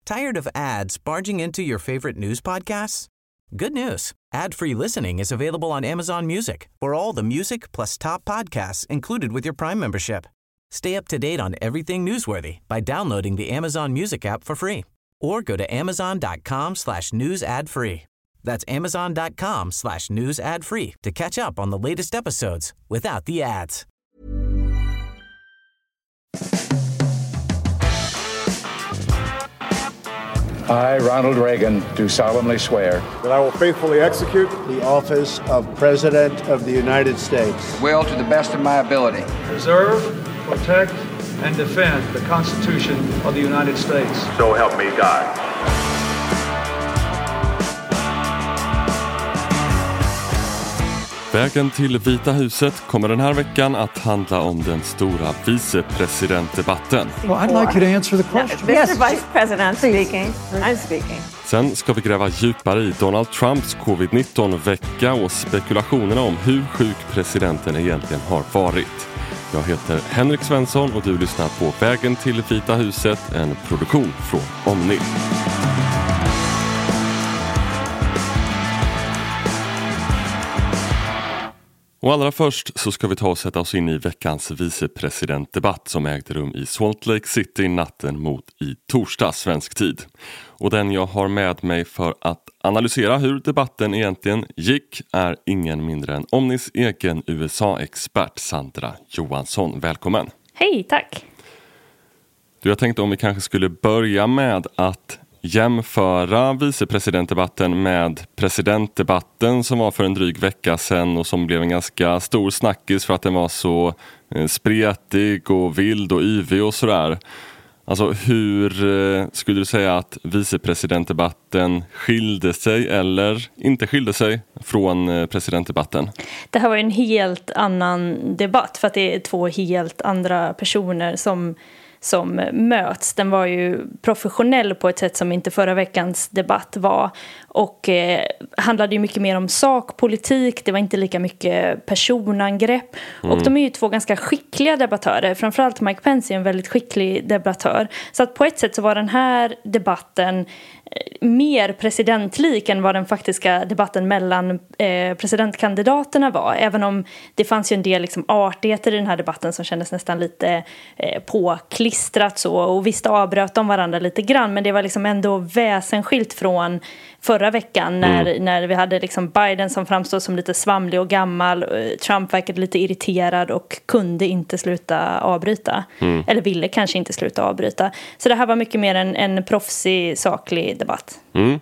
Tired of ads barging into your favorite news podcasts? Good news. Ad-free listening is available on Amazon Music for all the music plus top podcasts included with your Prime membership. Stay up to date on everything newsworthy by downloading the Amazon Music app for free or go to amazon.com/news ad free. That's amazon.com/news ad free to catch up on the latest episodes without the ads. I, Ronald Reagan, do solemnly swear that I will faithfully execute the office of President of the United States. Will, to the best of my ability, preserve, protect, and defend the Constitution of the United States. So help me God. Vägen till Vita huset kommer den här veckan att handla om den stora vicepresidentdebatten. Well, I'd like you to answer the question. No, Mr. Vice President speaking. I'm speaking. Sen ska vi gräva djupare i Donald Trumps covid-19-vecka och spekulationerna om hur sjuk presidenten egentligen har varit. Jag heter Henrik Svensson och du lyssnar på Vägen till Vita huset, en produktion från Omni. Och allra först så ska vi ta och sätta oss in i veckans vicepresidentdebatt som ägde rum i Salt Lake City natten mot i torsdag svensk tid. Och den jag har med mig för att analysera hur debatten egentligen gick är ingen mindre än Omnis egen USA-expert Sandra Johansson. Välkommen! Hej, tack! Jag tänkte om vi kanske skulle börja med att jämföra vicepresidentdebatten med presidentdebatten som var för en dryg vecka sedan och som blev en ganska stor snackis för att den var så spretig och vild och yvig och sådär. Alltså hur skulle du säga att vicepresidentdebatten skilde sig eller inte skilde sig från presidentdebatten? Det här var ju en helt annan debatt för att det är två helt andra personer som möts. Den var ju professionell på ett sätt som inte förra veckans debatt var och handlade ju mycket mer om sakpolitik. Det var inte lika mycket personangrepp och de är ju två ganska skickliga debattörer. Framförallt Mike Pence är en väldigt skicklig debattör. Så att på ett sätt så var den här debatten mer presidentlik än vad den faktiska debatten mellan presidentkandidaterna var. Även om det fanns ju en del liksom artigheter i den här debatten som kändes nästan lite påklistrat så. Och visst avbröt de varandra lite grann, men det var liksom ändå väsensskilt från förra veckan när vi hade liksom Biden som framstod som lite svamlig och gammal. Trump verkade lite irriterad och kunde inte sluta avbryta. Eller ville kanske inte sluta avbryta. Så det här var mycket mer en proffsig, saklig debatt.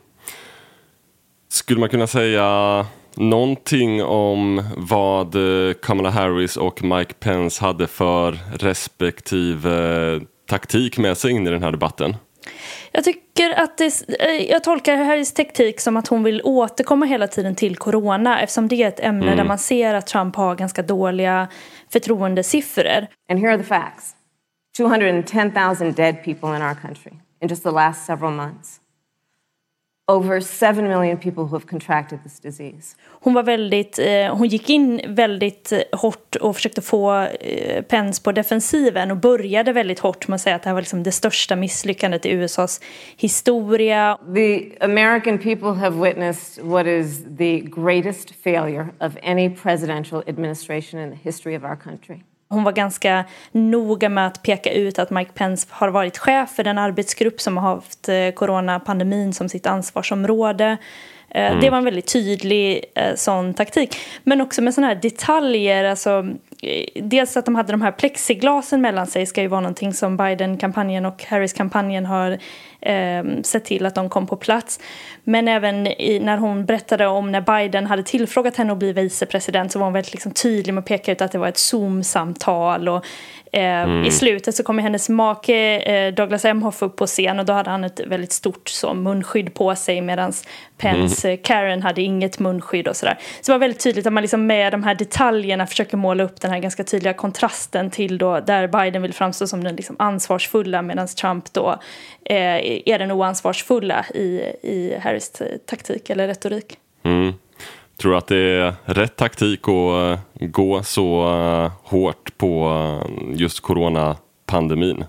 Skulle man kunna säga någonting om vad Kamala Harris och Mike Pence hade för respektive taktik med sig in i den här debatten? Jag tycker att jag tolkar Harris taktik som att hon vill återkomma hela tiden till corona eftersom det är ett ämne där man ser att Trump har ganska dåliga förtroendesiffror. And here are the facts. 210,000 dead people in our country in just the last several months. Over 7 million people who have contracted this disease. Hon gick in väldigt hårt och försökte få Pence på defensiven och började väldigt hårt med att säga att det här var liksom det största misslyckandet i USAs historia. The American people have witnessed what is the greatest failure of any presidential administration in the history of our country. Hon var ganska noga med att peka ut att Mike Pence har varit chef för den arbetsgrupp som har haft coronapandemin som sitt ansvarsområde. Det var en väldigt tydlig sån taktik. Men också med såna här detaljer. Alltså, dels att de hade de här plexiglasen mellan sig ska ju vara någonting som Biden-kampanjen och Harris-kampanjen har sett till att de kom på plats. Men även när hon berättade om när Biden hade tillfrågat henne att bli vicepresident så var hon väldigt liksom tydlig med att peka ut att det var ett Zoom-samtal och i slutet så kom hennes make Douglas Emhoff upp på scen och då hade han ett väldigt stort så, munskydd på sig medan Pence Karen hade inget munskydd och sådär. Så det var väldigt tydligt att man liksom med de här detaljerna försöker måla upp den här ganska tydliga kontrasten till då där Biden vill framstå som den liksom ansvarsfulla medan Trump då är den oansvarsfulla i Harris taktik eller retorik. Tror du att det är rätt taktik att gå så hårt på just coronapandemin?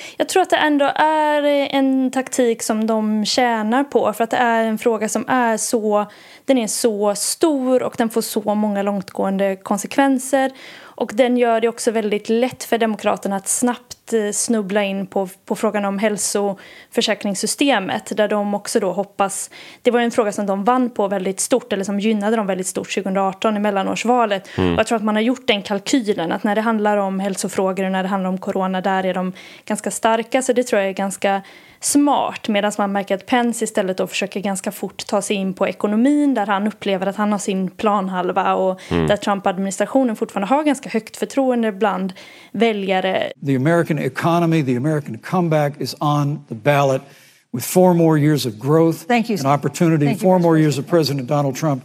Jag tror att det ändå är en taktik som de tjänar på, för att det är en fråga som är så stor och den får så många långtgående konsekvenser. Och den gör det också väldigt lätt för demokraterna att snabbt snubbla in på frågan om hälsoförsäkringssystemet, där de också då hoppas, det var en fråga som de vann på väldigt stort, eller som gynnade dem väldigt stort 2018 i mellanårsvalet. Och jag tror att man har gjort den kalkylen att när det handlar om hälsofrågor och när det handlar om corona, där är de ganska starka, så det tror jag är ganska smart, medan man märker att Pence istället då försöker ganska fort ta sig in på ekonomin, där han upplever att han har sin planhalva och där Trump-administrationen fortfarande har ganska högt förtroende bland väljare. The American economy, the American comeback is on the ballot with 4 more years of growth and opportunity, 4 more years of President Donald Trump.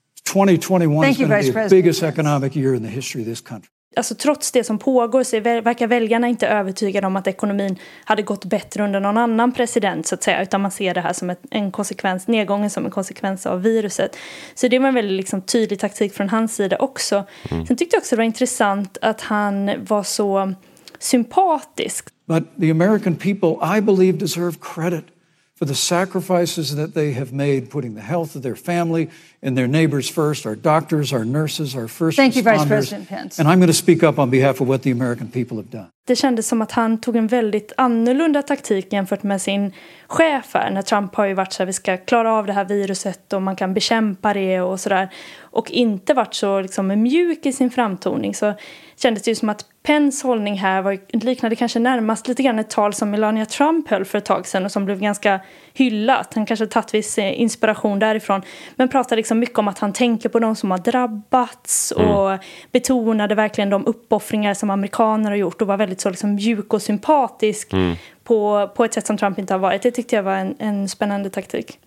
2021 is going to be the biggest economic year in the history of this country. Alltså trots det som pågår så verkar väljarna inte övertygade om att ekonomin hade gått bättre under någon annan president, så att säga, utan man ser det här som en konsekvens, nedgången som en konsekvens av viruset. Så det var en väldigt liksom tydlig taktik från hans sida också. Sen tyckte jag också det var intressant att han var så sympatisk. But the American people, I believe, deserve credit for the sacrifices that they have made, putting the health of their family and their neighbors first, our doctors, our nurses, our first responders. Thank you, Vice President Pence. And I'm going to speak up on behalf of what the American people have done. Det kändes som att han tog en väldigt annorlunda taktik jämfört med sin chef här. När Trump har ju varit så här, vi ska klara av det här viruset och man kan bekämpa det och sådär. Och inte varit så liksom mjuk i sin framtoning, så kändes det ju som att Pence hållning här liknade kanske närmast lite grann ett tal som Melania Trump höll för ett tag sedan och som blev ganska hyllat. Han kanske tagit viss inspiration därifrån, men pratade liksom mycket om att han tänker på de som har drabbats och betonade verkligen de uppoffringar som amerikaner har gjort och var väldigt så liksom mjuk och sympatisk på ett sätt som Trump inte har varit. Det tyckte jag var en spännande taktik.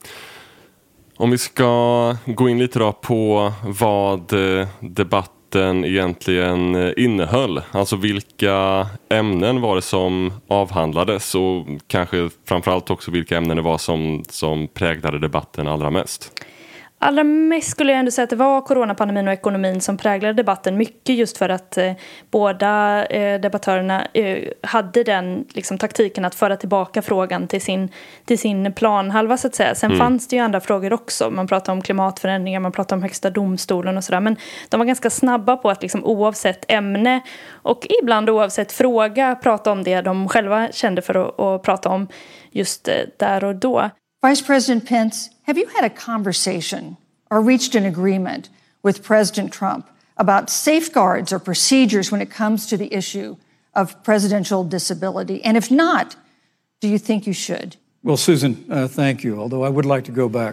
Om vi ska gå in lite då på vad debatten egentligen innehöll. Alltså vilka ämnen var det som avhandlades och kanske framförallt också vilka ämnen det var som präglade debatten allra mest. Allra mest skulle jag ändå säga att det var coronapandemin och ekonomin som präglade debatten mycket, just för att båda debattörerna hade den liksom, taktiken att föra tillbaka frågan till sin planhalva, så att säga. Sen fanns det ju andra frågor också. Man pratade om klimatförändringar, man pratade om högsta domstolen och sådär. Men de var ganska snabba på att liksom, oavsett ämne och ibland oavsett fråga prata om det de själva kände för att prata om just där och då. Vice President Pence, have you had a conversation or reached an agreement with President Trump about safeguards or procedures when it comes to the issue of presidential disability? And if not, do you think you should? Well, Susan, thank you, although I would like to go back.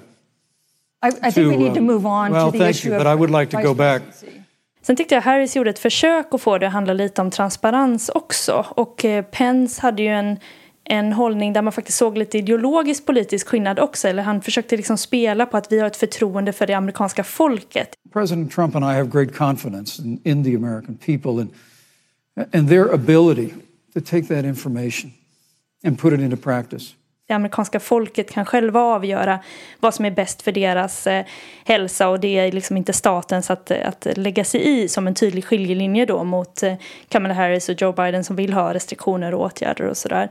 I think we need to move on to the issue of but I would like to go back. Sen tyckte jag Harris gjorde ett försök att få det att handla lite om transparens också. Och Pence hade ju en hållning där man faktiskt såg lite ideologisk politisk skillnad också. Eller han försökte liksom spela på att vi har ett förtroende för det amerikanska folket. President Trump and I have great confidence in the American people and their ability to take that information and put it into practice. Det amerikanska folket kan själva avgöra vad som är bäst för deras hälsa, och det är liksom inte statens att lägga sig i, som en tydlig skiljelinje då mot Kamala Harris och Joe Biden som vill ha restriktioner och åtgärder och sådär.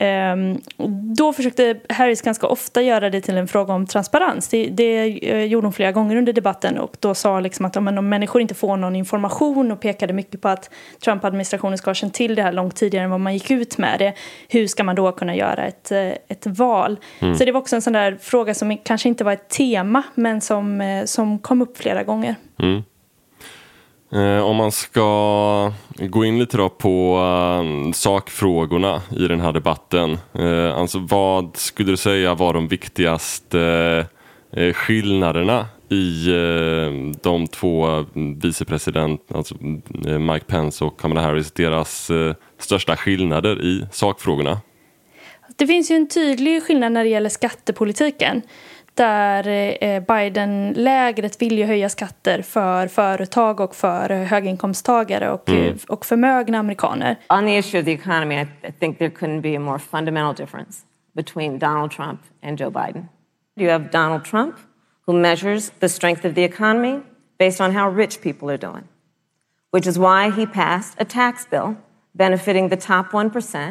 Då försökte Harris ganska ofta göra det till en fråga om transparens. Det gjorde hon flera gånger under debatten, och då sa liksom att om människor inte får någon information, och pekade mycket på att Trump-administrationen ska ha känt till det här långt tidigare än vad man gick ut med det. Hur ska man då kunna göra ett val? Så det var också en sån där fråga som kanske inte var ett tema, men som kom upp flera gånger. Om man ska gå in lite då på sakfrågorna i den här debatten. Alltså vad skulle du säga var de viktigaste skillnaderna i de två vicepresident, alltså Mike Pence och Kamala Harris, deras största skillnader i sakfrågorna? Det finns ju en tydlig skillnad när det gäller skattepolitiken, där Biden-lägret vill ju höja skatter för företag och för höginkomsttagare och förmögna amerikaner. On the issue of the economy, I think there couldn't be a more fundamental difference between Donald Trump and Joe Biden. You have Donald Trump, who measures the strength of the economy based on how rich people are doing, which is why he passed a tax bill benefiting the top 1%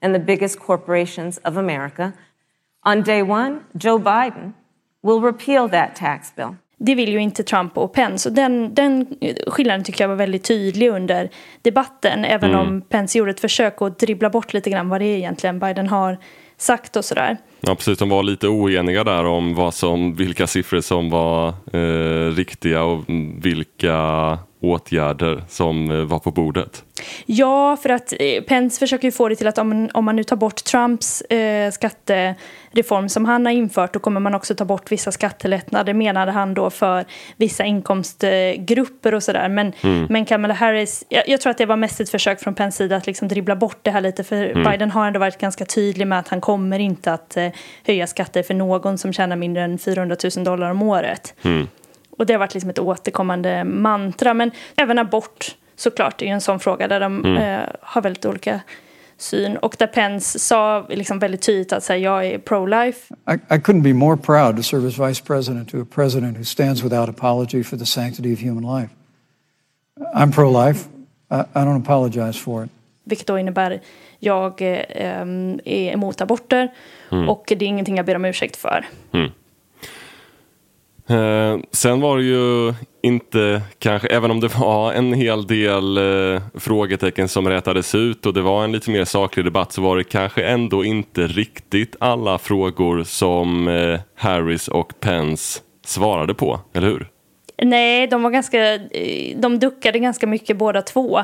and the biggest corporations of America. On day one, Joe Biden will repeal that tax bill. Det vill ju inte Trump och Pence. Och den skillnaden tycker jag var väldigt tydlig under debatten. Även om Pence gjorde ett försök att dribbla bort lite grann vad det är egentligen Biden har sagt och sådär. Ja, precis. De var lite oeniga där om vilka siffror som var riktiga och vilka åtgärder som var på bordet. Ja, för att Pence försöker ju få det till att om man nu tar bort Trumps skattereform som han har infört, då kommer man också ta bort vissa skattelättnader, menade han då, för vissa inkomstgrupper och sådär. Men Kamala Harris, jag tror att det var mest ett försök från Pence sida att liksom dribbla bort det här lite, för Biden har ändå varit ganska tydlig med att han kommer inte att höja skatter för någon som tjänar mindre än $400,000 om året. Och det har varit liksom ett återkommande mantra. Men även abort, såklart, är ju en sån fråga där de har väldigt olika syn. Och där Pence sa liksom väldigt tydligt att säga, jag är pro-life. I couldn't be more proud to serve as vice president to a president who stands without apology for the sanctity of human life. I'm pro-life. I don't apologize for it. Vilket då innebär jag är emot aborter och det är ingenting jag ber om ursäkt för. Sen var det ju inte kanske, även om det var en hel del frågetecken som rätades ut och det var en lite mer saklig debatt, så var det kanske ändå inte riktigt alla frågor som Harris och Pence svarade på, eller hur? Nej, de duckade ganska mycket båda två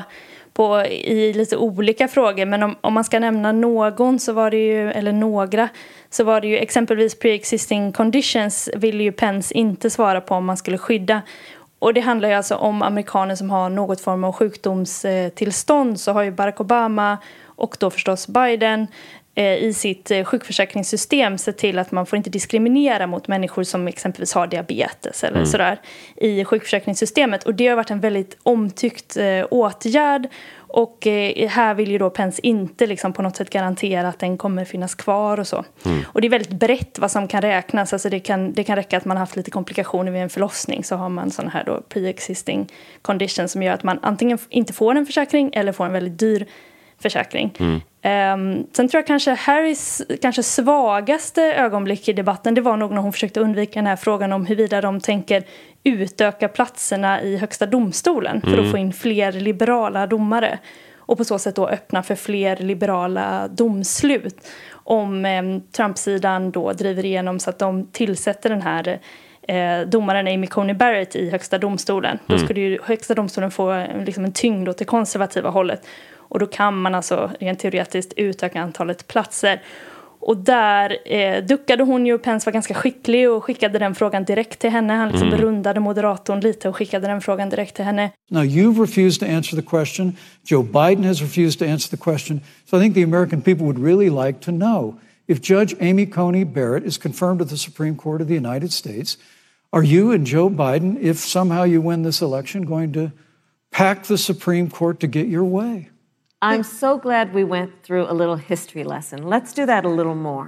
i lite olika frågor, men om man ska nämna någon så var det ju, eller några, så var det ju exempelvis pre-existing conditions ville ju Pence inte svara på om man skulle skydda. Och det handlar ju alltså om amerikaner som har något form av sjukdomstillstånd. Så har ju Barack Obama och då förstås Biden i sitt sjukförsäkringssystem sett till att man får inte diskriminera mot människor som exempelvis har diabetes eller sådär i sjukförsäkringssystemet. Och det har varit en väldigt omtyckt åtgärd. Och här vill ju då Pence inte liksom på något sätt garantera att den kommer finnas kvar och så. Och det är väldigt brett vad som kan räknas. Alltså det kan räcka att man har haft lite komplikationer vid en förlossning, så har man sån här då pre-existing condition som gör att man antingen inte får en försäkring eller får en väldigt dyr försäkring. Sen tror jag kanske Harris svagaste ögonblick i debatten, det var nog när hon försökte undvika den här frågan om huruvida de tänker utöka platserna i högsta domstolen för att få in fler liberala domare och på så sätt då öppna för fler liberala domslut om Trump-sidan då driver igenom så att de tillsätter den här domaren Amy Coney Barrett i högsta domstolen. Då skulle ju högsta domstolen få liksom en tyngd åt det konservativa hållet. Och då kan man alltså rent teoretiskt utöka antalet platser. Och där duckade hon ju. Pence var ganska skicklig och skickade den frågan direkt till henne. Han liksom rundade moderatorn lite och skickade den frågan direkt till henne. Now you've refused to answer the question. Joe Biden has refused to answer the question. So I think the American people would really like to know, if Judge Amy Coney Barrett is confirmed to the Supreme Court of the United States, are you and Joe Biden, if somehow you win this election, going to pack the Supreme Court to get your way? I'm so glad we went through a little history lesson. Let's do that a little more.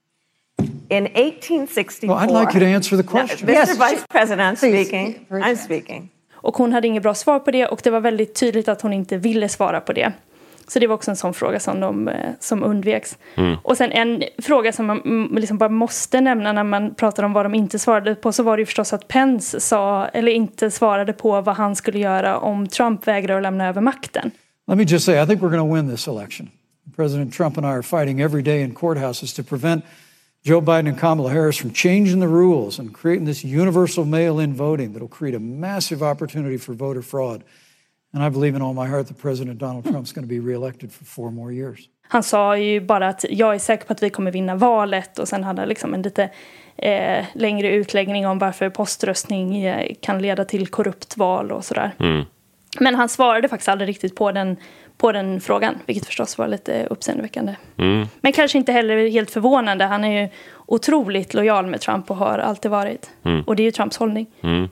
In 1864... Well, I'd like you to answer the question. No, Mr. Vice President, I'm speaking. I'm speaking. Och hon hade inget bra svar på det och det var väldigt tydligt att hon inte ville svara på det. Så det var också en sån fråga som undveks. Och sen en fråga som man liksom bara måste nämna när man pratar om vad de inte svarade på, så var det ju förstås att Pence inte svarade på vad han skulle göra om Trump vägrar att lämna över makten. Let me just say, I think we're going to win this election. President Trump and I are fighting every day in courthouses to prevent Joe Biden and Kamala Harris from changing the rules and creating this universal mail-in voting that will create a massive opportunity for voter fraud. And I believe in all my heart that President Donald Trump's going to be reelected for 4 more years. Han sa ju bara att jag är säker på att vi kommer vinna valet, och sen hade han liksom en lite längre utläggning om varför poströstning kan leda till korrupt val och sådär. Men han svarade faktiskt aldrig riktigt på den frågan, vilket förstås var lite uppseendeväckande. Men kanske inte heller helt förvånande. Han är ju otroligt lojal med Trump och har alltid varit. Och det är ju Trumps hållning.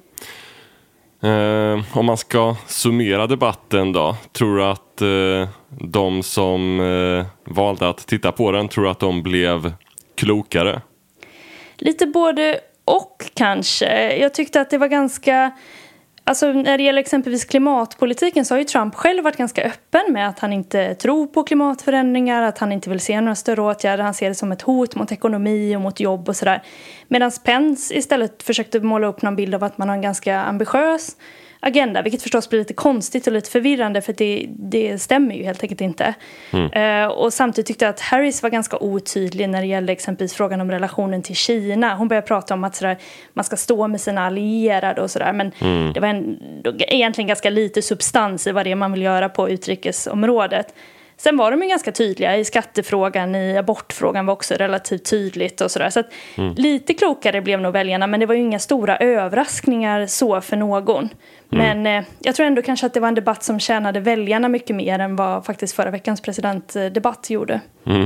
Om man ska summera debatten då, tror du att de som valde att titta på den, tror att de blev klokare? Lite både och kanske. Jag tyckte att det var ganska... Alltså när det gäller exempelvis klimatpolitiken så har ju Trump själv varit ganska öppen med att han inte tror på klimatförändringar, att han inte vill se några större åtgärder. Han ser det som ett hot mot ekonomi och mot jobb och sådär. Medan Pence istället försökte måla upp någon bild av att man har en ganska ambitiös agenda, vilket förstås blir lite konstigt och lite förvirrande för det stämmer ju helt enkelt inte. Och samtidigt tyckte jag att Harris var ganska otydlig när det gällde exempelvis frågan om relationen till Kina. Hon började prata om att sådär, man ska stå med sina allierade och sådär, men det var egentligen ganska lite substans i vad det är man vill göra på utrikesområdet. Sen var de ju ganska tydliga i skattefrågan, i abortfrågan var också relativt tydligt och sådär. Så att lite klokare blev nog väljarna, men det var ju inga stora överraskningar så för någon. Men jag tror ändå kanske att det var en debatt som tjänade väljarna mycket mer än vad faktiskt förra veckans presidentdebatt gjorde.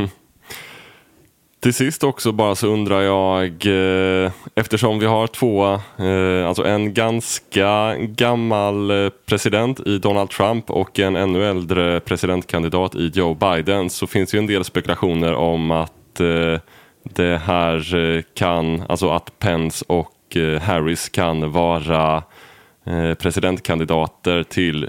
Till sist också bara så undrar jag, eftersom vi har två, alltså en ganska gammal president i Donald Trump och en ännu äldre presidentkandidat i Joe Biden, så finns ju en del spekulationer om att det här kan, alltså att Pence och Harris kan vara presidentkandidater till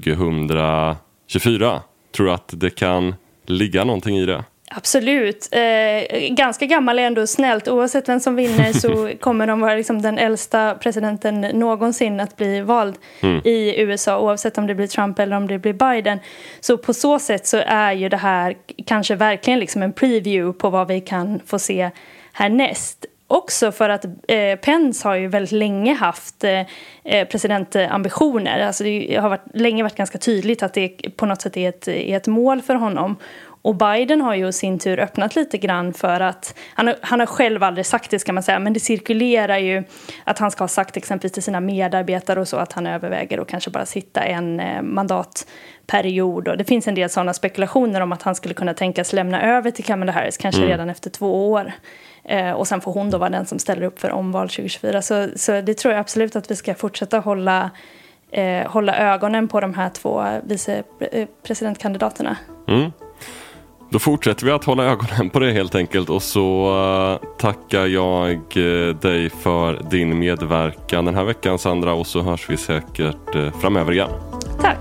2024. Tror du att det kan ligga någonting i det? Absolut. Ganska gammal är ändå snällt. Oavsett vem som vinner så kommer de vara liksom den äldsta presidenten någonsin att bli vald i USA. Oavsett om det blir Trump eller om det blir Biden. Så på så sätt så är ju det här kanske verkligen liksom en preview på vad vi kan få se härnäst. Också för att Pence har ju väldigt länge haft presidentambitioner. Alltså det har länge varit ganska tydligt att det på något sätt är ett mål för honom. Och Biden har ju i sin tur öppnat lite grann för att, han har själv aldrig sagt det ska man säga, men det cirkulerar ju att han ska ha sagt exempelvis till sina medarbetare och så att han överväger att kanske bara sitta en mandatperiod. Och det finns en del sådana spekulationer om att han skulle kunna tänkas lämna över till Kamala Harris kanske redan efter 2 år. Och sen får hon då vara den som ställer upp för omval 2024. Så det tror jag absolut att vi ska fortsätta hålla ögonen på de här 2 vicepresidentkandidaterna. Då fortsätter vi att hålla ögonen på det helt enkelt, och så tackar jag dig för din medverkan den här veckan, Sandra, och så hörs vi säkert framöver igen. Tack!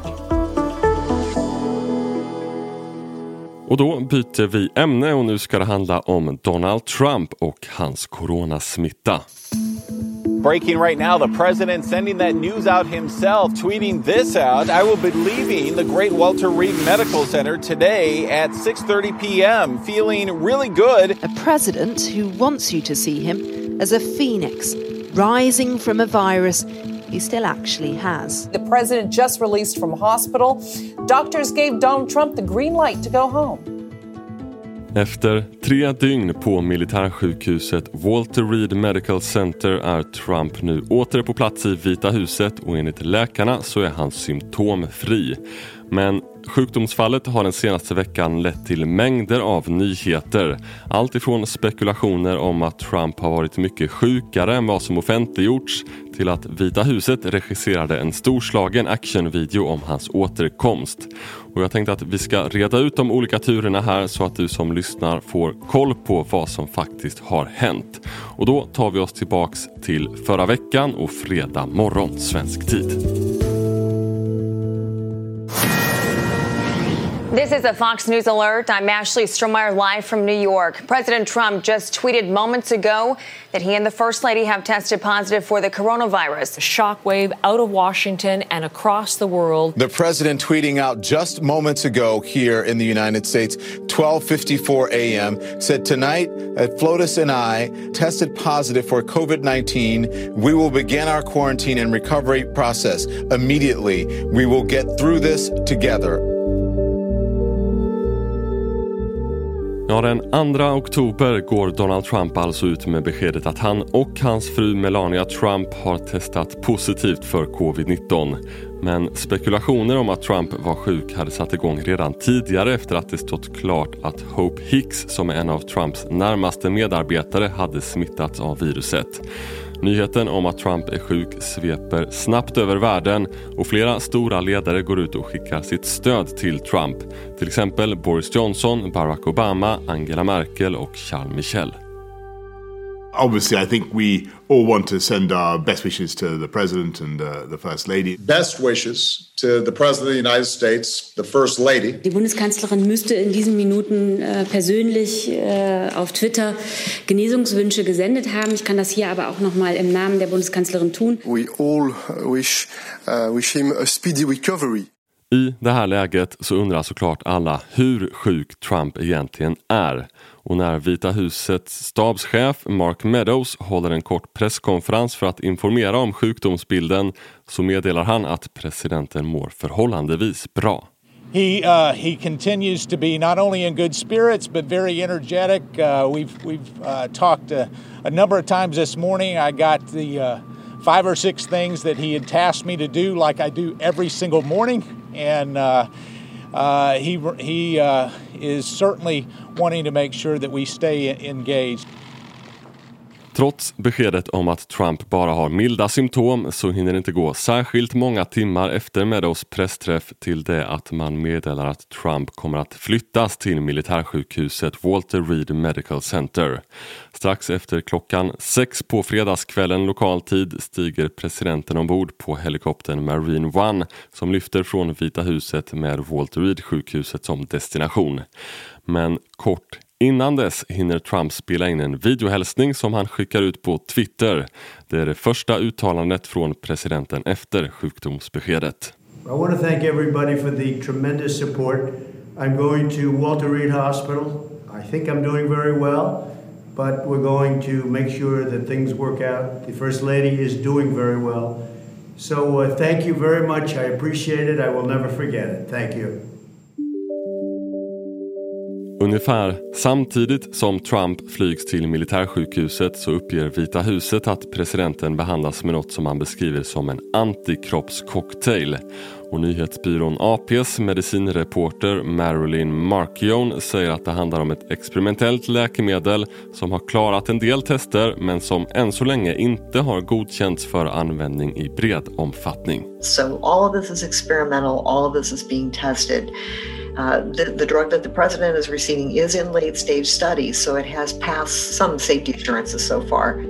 Och då byter vi ämne och nu ska det handla om Donald Trump och hans coronasmitta. Breaking right now, the president sending that news out himself, tweeting this out. I will be leaving the Great Walter Reed Medical Center today at 6:30 p.m. feeling really good. A president who wants you to see him as a phoenix rising from a virus he still actually has. The president just released from hospital. Doctors gave Donald Trump the green light to go home. Efter 3 dygn på militärsjukhuset Walter Reed Medical Center är Trump nu åter på plats i Vita huset och enligt läkarna så är han symptomfri. Men sjukdomsfallet har den senaste veckan lett till mängder av nyheter. Allt ifrån spekulationer om att Trump har varit mycket sjukare än vad som offentliggjorts till att Vita huset regisserade en storslagen actionvideo om hans återkomst. Och jag tänkte att vi ska reda ut de olika turerna här så att du som lyssnar får koll på vad som faktiskt har hänt. Och då tar vi oss tillbaks till förra veckan och fredag morgon svensk tid. This is a Fox News alert. I'm Ashley Strohmeyer live from New York. President Trump just tweeted moments ago that he and the First Lady have tested positive for the coronavirus. A shockwave out of Washington and across the world. The president tweeting out just moments ago here in the United States, 12:54 a.m., said tonight Flotus and I tested positive for COVID-19. We will begin our quarantine and recovery process immediately. We will get through this together. Ja, den 2 oktober går Donald Trump alltså ut med beskedet att han och hans fru Melania Trump har testat positivt för covid-19. Men spekulationer om att Trump var sjuk hade satt igång redan tidigare efter att det stått klart att Hope Hicks, som är en av Trumps närmaste medarbetare, hade smittats av viruset. Nyheten om att Trump är sjuk sveper snabbt över världen och flera stora ledare går ut och skickar sitt stöd till Trump. Till exempel Boris Johnson, Barack Obama, Angela Merkel och Charles Michel. Obviously, I think we all want to send our best wishes to the president and the first lady. Best wishes to the president of the United States, the first lady. Die Bundeskanzlerin müsste in diesen Minuten persönlich auf Twitter Genesungswünsche gesendet haben. Ich kann das hier aber auch noch mal im Namen der Bundeskanzlerin tun. We all wish him a speedy recovery. I det här läget så undrar såklart alla hur sjuk Trump egentligen är. Och när Vita husets stabschef Mark Meadows håller en kort presskonferens för att informera om sjukdomsbilden så meddelar han att presidenten mår förhållandevis bra. He continues to be not only in good spirits but very energetic. We've talked a number of times this morning. I got the 5 or 6 things that he had tasked me to do, like I do every single morning, and he is certainly wanting to make sure that we stay engaged. Trots beskedet om att Trump bara har milda symptom så hinner det inte gå särskilt många timmar efter Meadows pressträff till det att man meddelar att Trump kommer att flyttas till militärsjukhuset Walter Reed Medical Center. Strax efter klockan 6 på fredagskvällen lokal tid stiger presidenten ombord på helikoptern Marine One som lyfter från Vita huset med Walter Reed sjukhuset som destination. Men kort innan dess hinner Trump spela in en videohälsning som han skickar ut på Twitter. Det är det första uttalandet från presidenten efter sjukdomsbeskedet. I want to thank everybody for the tremendous support. I'm going to Walter Reed Hospital. I think I'm doing very well, but we're going to make sure that things work out. The First Lady is doing very well. So thank you very much. I appreciate it. I will never forget it. Thank you. Ungefär samtidigt som Trump flygs till militärsjukhuset så uppger Vita huset att presidenten behandlas med något som man beskriver som en antikroppscocktail. Och nyhetsbyrån APs medicinreporter Marilyn Markion säger att det handlar om ett experimentellt läkemedel som har klarat en del tester men som än så länge inte har godkänts för användning i bred omfattning. So all of this is experimental, all of this is being tested. The drug that the president is receiving is in late stage studies, so it has passed some safety assurances so far.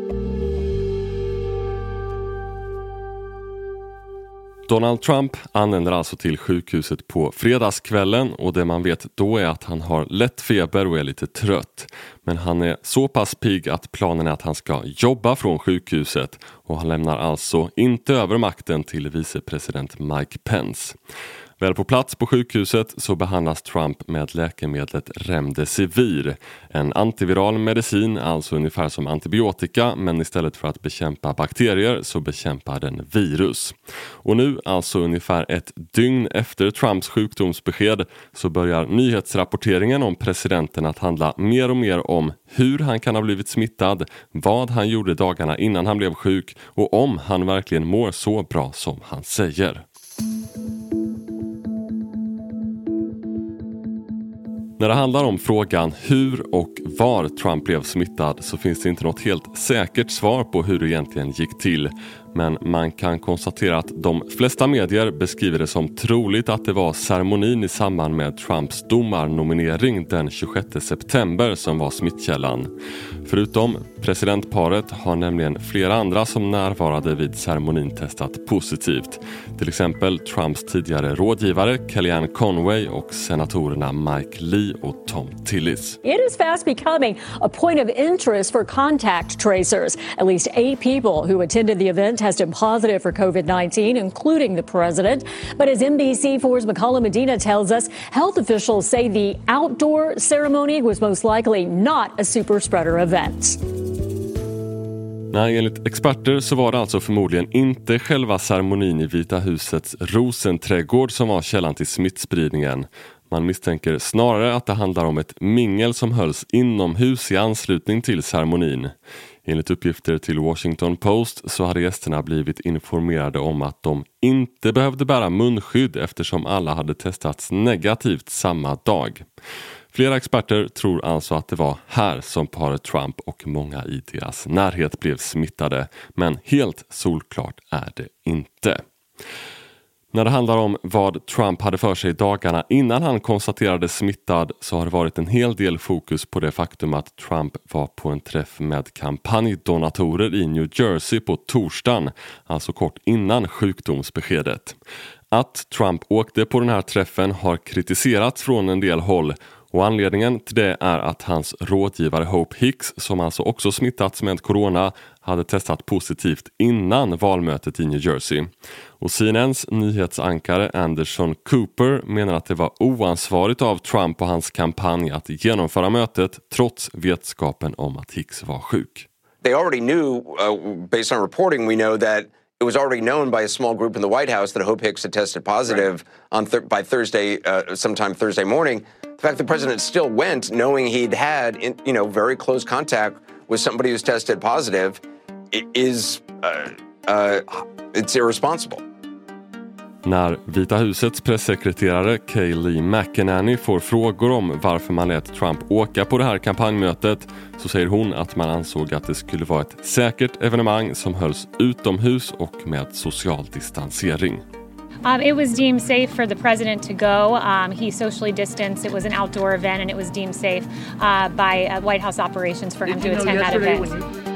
Donald Trump anländer alltså till sjukhuset på fredagskvällen och det man vet då är att han har lätt feber och är lite trött. Men han är så pass pigg att planen är att han ska jobba från sjukhuset och han lämnar alltså inte över makten till vicepresident Mike Pence. Väl på plats på sjukhuset så behandlas Trump med läkemedlet Remdesivir, en antiviral medicin, alltså ungefär som antibiotika, men istället för att bekämpa bakterier så bekämpar den virus. Och nu, alltså ungefär ett dygn efter Trumps sjukdomsbesked, så börjar nyhetsrapporteringen om presidenten att handla mer och mer om hur han kan ha blivit smittad, vad han gjorde dagarna innan han blev sjuk och om han verkligen mår så bra som han säger. När det handlar om frågan hur och var Trump blev smittad så finns det inte något helt säkert svar på hur det egentligen gick till. Men man kan konstatera att de flesta medier beskriver det som troligt att det var ceremonin i samband med Trumps domarnominering den 26 september som var smittkällan. Förutom presidentparet har nämligen flera andra som närvarade vid ceremonin testat positivt. Till exempel Trumps tidigare rådgivare Kellyanne Conway och senatorerna Mike Lee och Tom Tillis. It is fast becoming a point of interest for contact tracers. At least 8 people who attended the event tested positive for COVID-19, including the president. But as NBC4's McCullough Medina tells us, health officials say the outdoor ceremony was most likely not a super spreader event. Nej, enligt experter så var det alltså förmodligen inte själva ceremonin i Vita husets rosenträdgård som var källan till smittspridningen. Man misstänker snarare att det handlar om ett mingel som hölls inomhus i anslutning till ceremonin. Enligt uppgifter till Washington Post så hade gästerna blivit informerade om att de inte behövde bära munskydd eftersom alla hade testats negativt samma dag. Flera experter tror alltså att det var här som paret Trump och många i deras närhet blev smittade, men helt solklart är det inte. När det handlar om vad Trump hade för sig dagarna innan han konstaterades smittad så har det varit en hel del fokus på det faktum att Trump var på en träff med kampanjdonatorer i New Jersey på torsdagen, alltså kort innan sjukdomsbeskedet. Att Trump åkte på den här träffen har kritiserats från en del håll. Och anledningen till det är att hans rådgivare Hope Hicks, som alltså också smittats med corona, hade testat positivt innan valmötet i New Jersey. Och CNNs nyhetsankare Anderson Cooper menar att det var oansvarigt av Trump och hans kampanj att genomföra mötet trots vetskapen om att Hicks var sjuk. They already knew, based on reporting, we know that it was already known by a small group in the White House that Hope Hicks had tested positive by Thursday, sometime Thursday morning. The fact the president still went, knowing he'd had, very close contact with somebody who's tested positive, it's irresponsible. När Vita husets pressekreterare Kayleigh McEnany får frågor om varför man lät Trump åka på det här kampanjmötet så säger hon att man ansåg att det skulle vara ett säkert evenemang som hölls utomhus och med social distansering. It was deemed safe for the president to go. He socially distanced. It was an outdoor event and it was deemed safe by White House operations for him to attend that event.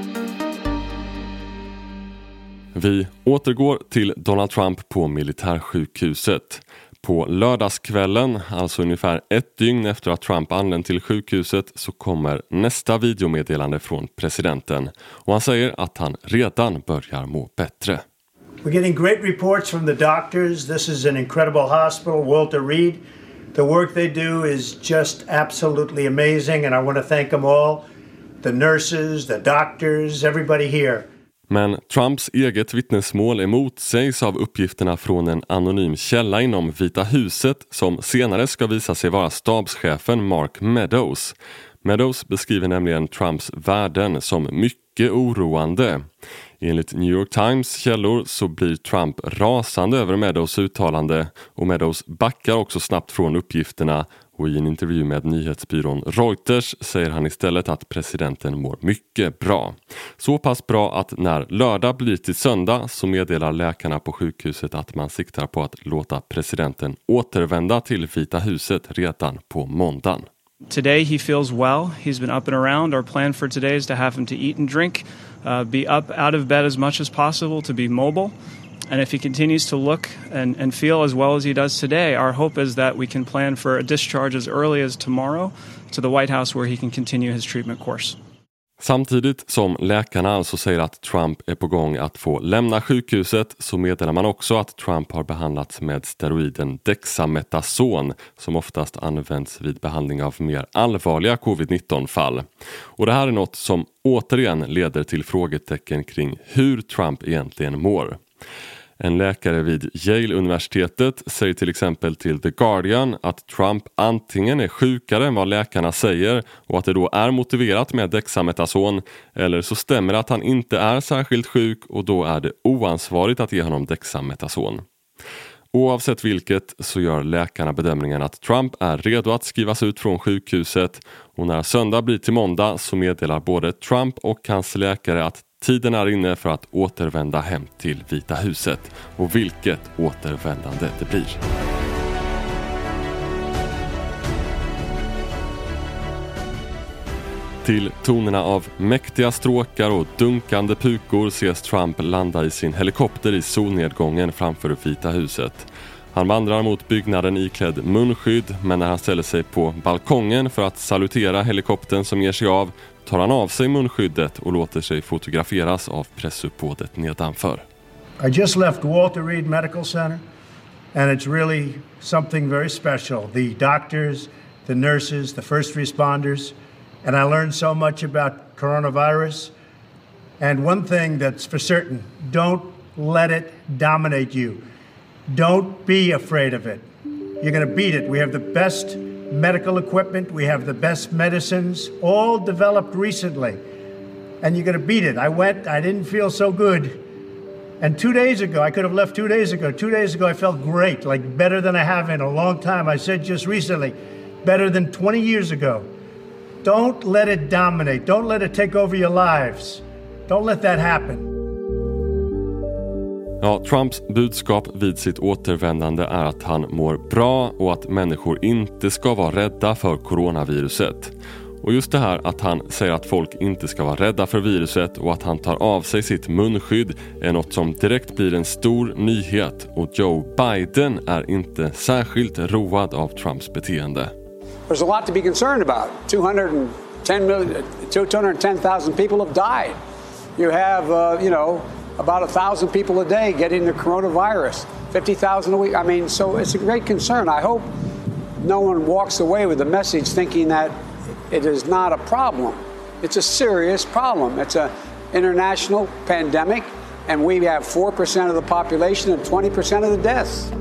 Vi återgår till Donald Trump på militärsjukhuset. På lördagskvällen, alltså ungefär ett dygn efter att Trump anlänt till sjukhuset, så kommer nästa videomeddelande från presidenten. Och han säger att han redan börjar må bättre. We're getting great reports from the doctors. This is an incredible hospital, Walter Reed. The work they do is just absolutely amazing and I want to thank them all. The nurses, the doctors, everybody here. Men Trumps eget vittnesmål emotsägs av uppgifterna från en anonym källa inom Vita huset som senare ska visa sig vara stabschefen Mark Meadows. Meadows beskriver nämligen Trumps värden som mycket oroande. Enligt New York Times källor så blir Trump rasande över Meadows uttalande och Meadows backar också snabbt från uppgifterna och i en intervju med nyhetsbyrån Reuters säger han istället att presidenten mår mycket bra. Så pass bra att när lördag blir till söndag så meddelar läkarna på sjukhuset att man siktar på att låta presidenten återvända till Vita huset redan på måndagen. Today he feels well. He's been up and around. Our plan for today is to have him to eat and drink, be up out of bed as much as possible, to be mobile. And if he continues to look and feel as well as he does today, our hope is that we can plan for a discharge as early as tomorrow to the White House where he can continue his treatment course. Samtidigt som läkarna alltså säger att Trump är på gång att få lämna sjukhuset så meddelar man också att Trump har behandlats med steroiden dexamethason som oftast används vid behandling av mer allvarliga covid-19-fall. Och det här är något som återigen leder till frågetecken kring hur Trump egentligen mår. En läkare vid Yale-universitetet säger till exempel till The Guardian att Trump antingen är sjukare än vad läkarna säger och att det då är motiverat med dexamethason, eller så stämmer att han inte är särskilt sjuk och då är det oansvarigt att ge honom dexamethason. Oavsett vilket så gör läkarna bedömningen att Trump är redo att skrivas ut från sjukhuset och när söndag blir till måndag så meddelar både Trump och hans läkare att tiden är inne för att återvända hem till Vita huset. Och vilket återvändande det blir. Till tonerna av mäktiga stråkar och dunkande pukor ses Trump landa i sin helikopter i solnedgången framför Vita huset. Han vandrar mot byggnaden iklädd munskydd, men när han ställer sig på balkongen för att salutera helikoptern som ger sig av tar han av sig munskyddet och låter sig fotograferas av pressuppbådet nedanför. I just left Walter Reed Medical Center and it's really something very special. The doctors, the nurses, the first responders, and I learned so much about coronavirus. And one thing that's for certain, don't let it dominate you. Don't be afraid of it. You're going to beat it. We have the best medical equipment. We have the best medicines, all developed recently. And you're going to beat it. I didn't feel so good. And 2 days ago, I could have left 2 days ago. 2 days ago, I felt great, like better than I have in a long time. I said just recently, better than 20 years ago. Don't let it dominate. Don't let it take over your lives. Don't let that happen. Ja, Trumps budskap vid sitt återvändande är att han mår bra och att människor inte ska vara rädda för coronaviruset. Och just det här att han säger att folk inte ska vara rädda för viruset och att han tar av sig sitt munskydd är något som direkt blir en stor nyhet, och Joe Biden är inte särskilt road av Trumps beteende. There's a lot to be concerned about. 210,000 people have died. You have, about 1,000 people a day getting the coronavirus, 50,000 a week. I mean, so it's a great concern. I hope no one walks away with the message thinking that it is not a problem. It's a serious problem. It's an international pandemic, and we have 4% of the population and 20% of the deaths.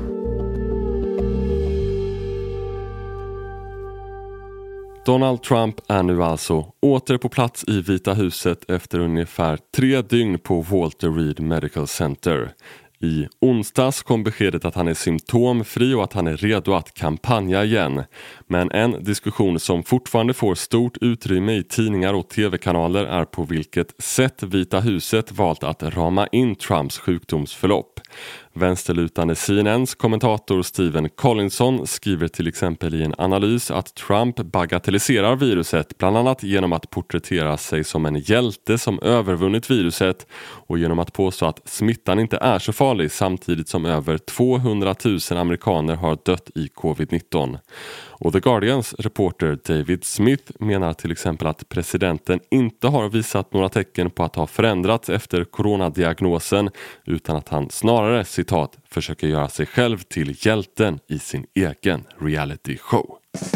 Donald Trump är nu alltså åter på plats i Vita huset efter ungefär 3 dygn på Walter Reed Medical Center. I onsdags kom beskedet att han är symptomfri och att han är redo att kampanja igen. Men en diskussion som fortfarande får stort utrymme i tidningar och tv-kanaler är på vilket sätt Vita huset valt att rama in Trumps sjukdomsförlopp. Vänsterlutande CNNs kommentator Stephen Collinson skriver till exempel i en analys att Trump bagatelliserar viruset, bland annat genom att porträttera sig som en hjälte som övervunnit viruset och genom att påstå att smittan inte är så farlig, samtidigt som över 200 000 amerikaner har dött i covid-19. Och The Guardians reporter David Smith menar till exempel att presidenten inte har visat några tecken på att ha förändrats efter coronadiagnosen, utan att han snarare, citat, försöker göra sig själv till hjälten i sin egen reality show.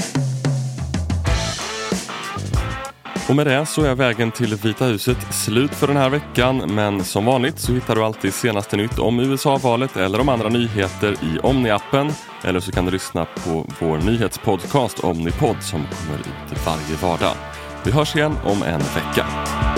Och med det så är vägen till Vita huset slut för den här veckan, men som vanligt så hittar du alltid senaste nytt om USA-valet eller om andra nyheter i Omni-appen, eller så kan du lyssna på vår nyhetspodcast Omnipod som kommer ut varje vardag. Vi hörs igen om en vecka.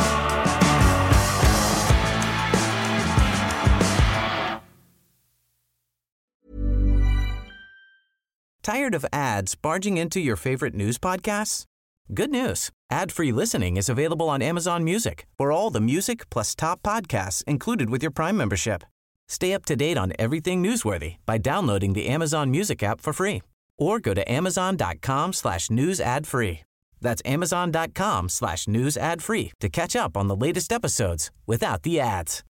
Tired of ads barging into your favorite news podcasts? Good news. Ad-free listening is available on Amazon Music for all the music plus top podcasts included with your Prime membership. Stay up to date on everything newsworthy by downloading the Amazon Music app for free or go to amazon.com/news ad free. That's amazon.com/news ad free to catch up on the latest episodes without the ads.